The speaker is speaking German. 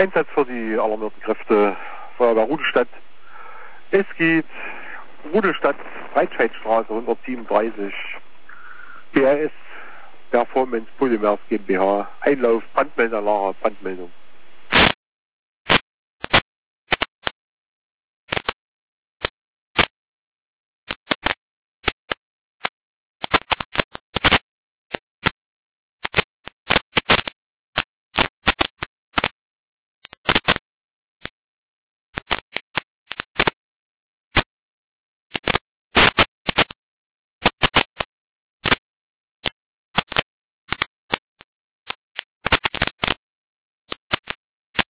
Einsatz für die alarmierten Kräfte Feuerwehr Rudolstadt. Es geht Rudolstadt, Breitscheidstraße 137, BRS Performance Polymers GmbH, Einlauf, Brandmeldeanlage, Brandmeldung.